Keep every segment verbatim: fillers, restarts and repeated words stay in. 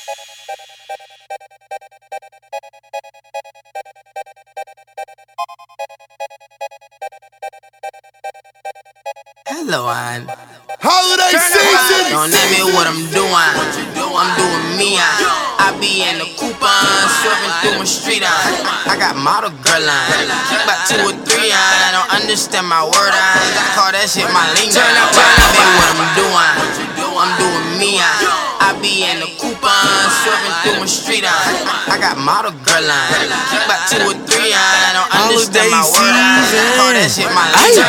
Hello, Ann. Holiday season! Don't ask me what I'm doing. I'm doing me. I be in the coupon, swerving through my street. I got model girl line, about two or three. I don't understand my word. I call that shit my lingo. Don't ask me what I'm doing. I'm doing me. I be in the coupon, swerving through my street. I got model girl line, about two or three. I don't understand my word. I call that shit my lingo.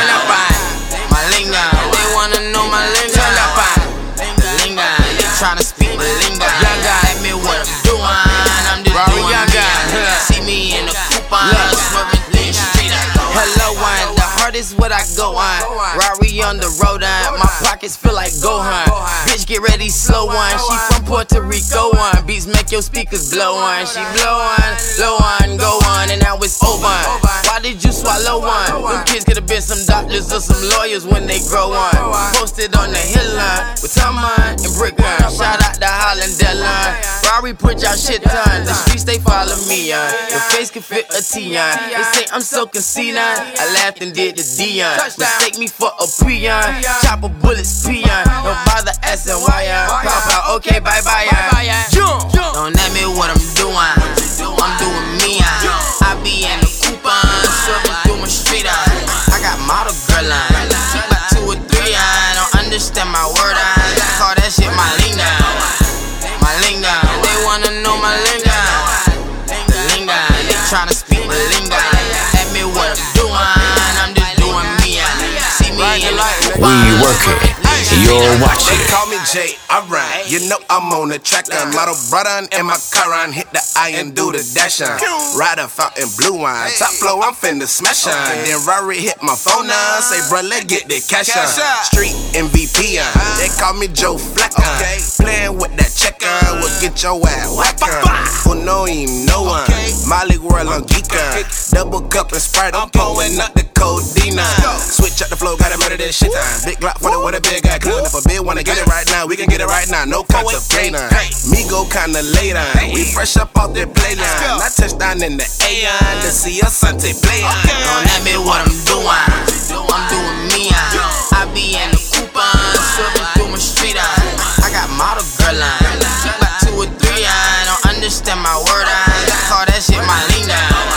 My lingo, they wanna know my lingo. Lingo, they tryna speak my lingo. Ask me what I'm doing, I'm just doing me. See me in the coupon, swerving through the street. Hello, one, the hardest what I go on. Rari on the road, on. My pockets feel like Gohan. Bitch, get ready, slow one. She from Puerto Rico, on. Beats make your speakers blow on. She blow on, low on, go on, and now it's over. Why did you swallow one? Them kids could've been some doctors or some lawyers when they grow on. Posted on the hill line with Tom on and Brick on. Shout out to Holland Delon. Rari put y'all shit on. The streets they follow me on. Your face can fit a T on. They say I'm so conceited. I laughed and did the Dion. Mistake me for a peon. Chopper bullets peon. Don't bother asking why I pop out. Okay, bye bye. Don't ask me what I'm doing. I'm doing me. I be in the coupon, swerving through my street. I got model girl line, about two or three. I don't understand my word. I call that shit my lingo. My lingo, they wanna know my lingo. Lingo, they tryna speak my lingo. Ask me what I'm doing, I'm just doing me. See me in the coupon. We working. You're watching. They call me Jay, I rhyme. You know I'm on the track. I'm model brother in my car on. Hit the I and do the dash on. Ride a fountain blue wine. Top flow, I'm finna smash on. Then Rari hit my phone on. Say, bro, let's get the cash on. Street M V P on. They call me Joe Flacco. Playing with that check on. Will get your ass whack on. Who know him? No one. Molly World on geek on. Double cup and Sprite. I'm pouring up the codeine on. Switch up the flow, gotta murder this shit on. Big Glock for the with a big guy. Clean up a bit, wanna get it right now. We can get it right now, no contemplating. Me go kinda late on. We fresh up off the play line. I touchdown in the A on to see us Sunday play on. Don't ask me what I'm doing. I'm doing me. I be in the coupon, swerving through my street. I got model girl line, about two or three. I don't understand my word. I call that shit my lingo.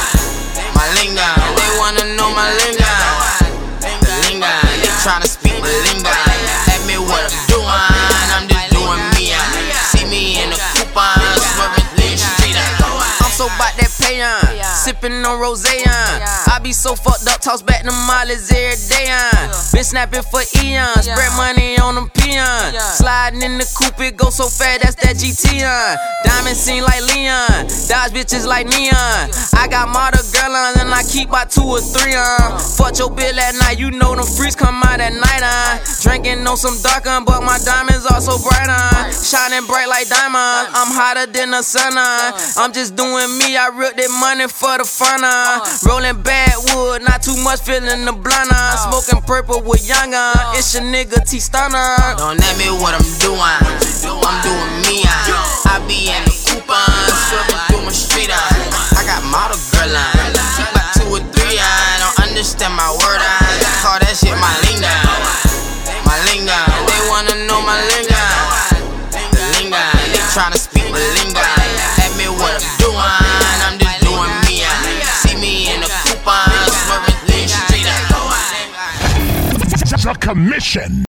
My lingo, they wanna know my lingo. Lingo, they tryna speak my lingo. Ask me what I'm doing, I'm just doing me. See me in the coupon, swerving through the street. I'm so bout that payon, sippin' on rosé-on. I be so fucked up, toss back them mileage every day on. Been snapping for eons, spread money on them peons. Sliding in the coupe, it go so fast, that's that G T on. Diamond scene like Leon, dodge bitches like neon. I got model girl on, and I keep my two or three on. Fuck your bill at night, you know them freaks come out at night on. Drinking on some dark on, but my diamonds are so bright on. Shining bright like diamond, I'm hotter than the sun on. I'm just doing me, I ripped that money for the fun on. Rolling bad wood, not too much feeling the blunt on. Smoking purple with young on, it's your nigga T-Stunner. Don't ask me what I'm doing, I'm doing me. I be in the coupon, swerving through my street. I got model girl line, about two or three. I don't understand my word. I call that shit my lingo. My lingo, they wanna know my lingo. Lingo, they tryna speak my lingo. Ask me what I'm doing, I'm just doing me. See me in the coupon, swerving through the street. The commission.